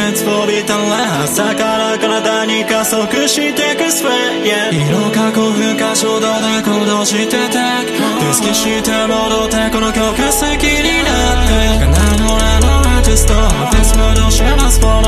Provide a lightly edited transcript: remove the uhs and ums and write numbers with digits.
熱を帯びたら朝から体に加速してくスウェイ、yeah、色過去不可衝動で行動してたデスキして戻ってこの曲好きになってかなのアーティストフェス戻します